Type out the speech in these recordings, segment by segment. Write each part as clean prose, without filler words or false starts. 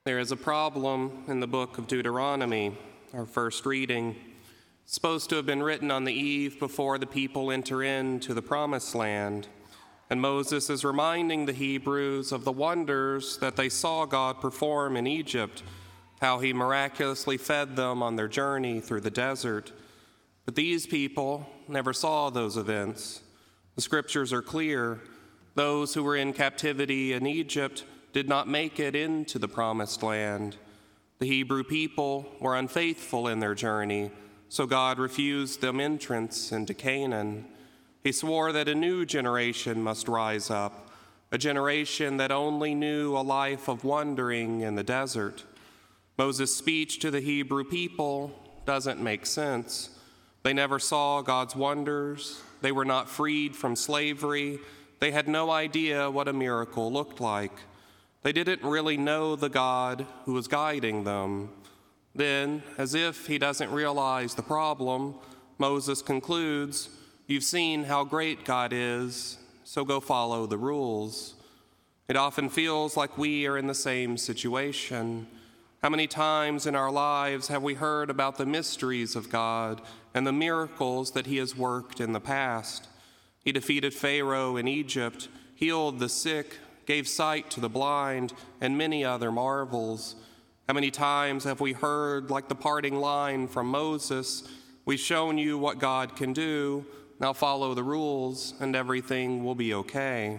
There is a problem in the book of Deuteronomy, our first reading. It's supposed to have been written on the eve before the people enter into the promised land. And Moses is reminding the Hebrews of the wonders that they saw God perform in Egypt, how he miraculously fed them on their journey through the desert. But these people never saw those events. The scriptures are clear. Those who were in captivity in Egypt did not make it into the promised land. The Hebrew people were unfaithful in their journey, so God refused them entrance into Canaan. He swore that a new generation must rise up, a generation that only knew a life of wandering in the desert. Moses' speech to the Hebrew people doesn't make sense. They never saw God's wonders. They were not freed from slavery. They had no idea what a miracle looked like. They didn't really know the God who was guiding them. Then, as if he doesn't realize the problem, Moses concludes, "You've seen how great God is, so go follow the rules." It often feels like we are in the same situation. How many times in our lives have we heard about the mysteries of God and the miracles that he has worked in the past? He defeated Pharaoh in Egypt, healed the sick, gave sight to the blind, and many other marvels. How many times have we heard, like the parting line from Moses, "We've shown you what God can do, now follow the rules, and everything will be okay."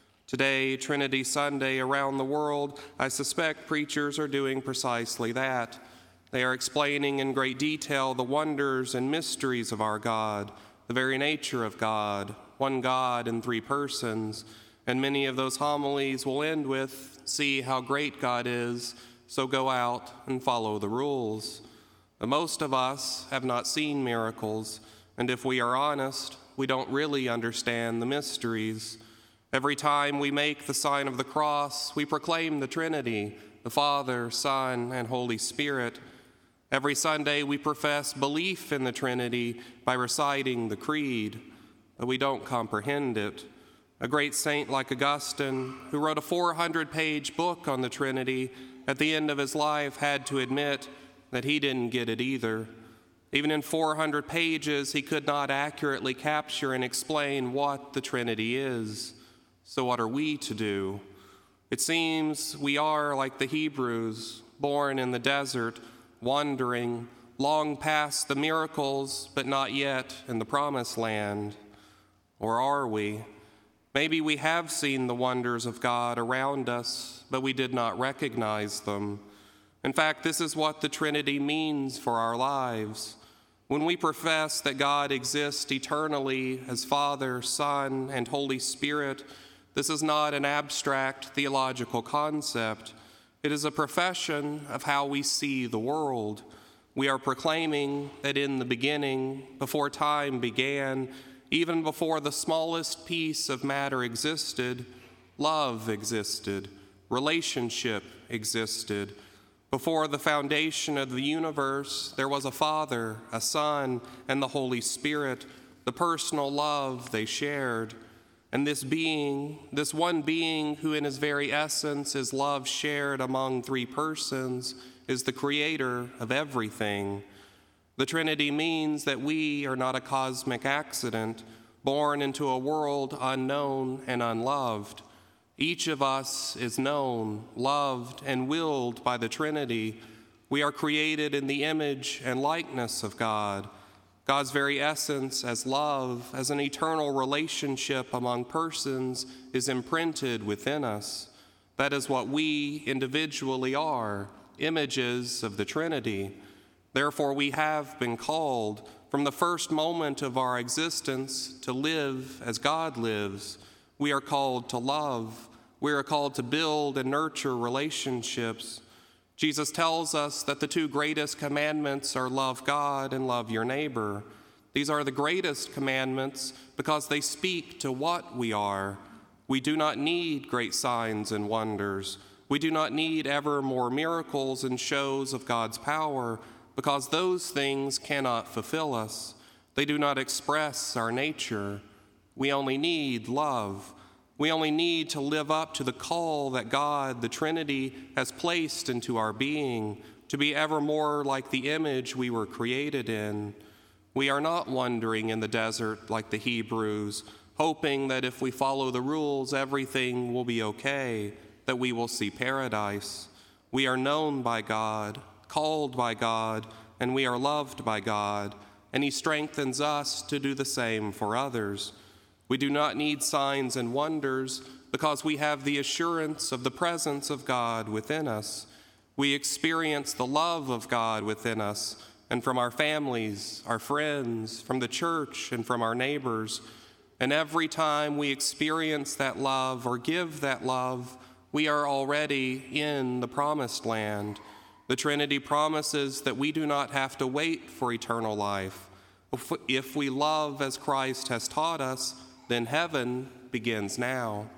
Today, Trinity Sunday, around the world, I suspect preachers are doing precisely that. They are explaining in great detail the wonders and mysteries of our God, the very nature of God, one God in three persons. And many of those homilies will end with, "See how great God is, so go out and follow the rules." But most of us have not seen miracles, and if we are honest, we don't really understand the mysteries. Every time we make the sign of the cross, we proclaim the Trinity, the Father, Son, and Holy Spirit. Every Sunday we profess belief in the Trinity by reciting the Creed, but we don't comprehend it. A great saint like Augustine, who wrote a 400-page book on the Trinity, at the end of his life had to admit that he didn't get it either. Even in 400 pages, he could not accurately capture and explain what the Trinity is. So what are we to do? It seems we are like the Hebrews, born in the desert, wandering, long past the miracles, but not yet in the promised land. Or are we? Maybe we have seen the wonders of God around us, but we did not recognize them. In fact, this is what the Trinity means for our lives. When we profess that God exists eternally as Father, Son, and Holy Spirit, this is not an abstract theological concept. It is a profession of how we see the world. We are proclaiming that in the beginning, before time began, even before the smallest piece of matter existed, love existed, relationship existed. Before the foundation of the universe, there was a Father, a Son, and the Holy Spirit, the personal love they shared. And this being, this one being who in his very essence is love shared among three persons, is the creator of everything. The Trinity means that we are not a cosmic accident, born into a world unknown and unloved. Each of us is known, loved, and willed by the Trinity. We are created in the image and likeness of God. God's very essence as love, as an eternal relationship among persons, is imprinted within us. That is what we individually are, images of the Trinity. Therefore, we have been called from the first moment of our existence to live as God lives. We are called to love. We are called to build and nurture relationships. Jesus tells us that the two greatest commandments are love God and love your neighbor. These are the greatest commandments because they speak to what we are. We do not need great signs and wonders. We do not need ever more miracles and shows of God's power because those things cannot fulfill us. They do not express our nature. We only need love. We only need to live up to the call that God, the Trinity, has placed into our being to be ever more like the image we were created in. We are not wandering in the desert like the Hebrews, hoping that if we follow the rules, everything will be okay, that we will see paradise. We are known by God, called by God, and we are loved by God, and He strengthens us to do the same for others. We do not need signs and wonders because we have the assurance of the presence of God within us. We experience the love of God within us, and from our families, our friends, from the church, and from our neighbors. And every time we experience that love or give that love, we are already in the promised land. The Trinity promises that we do not have to wait for eternal life. If we love as Christ has taught us, then heaven begins now.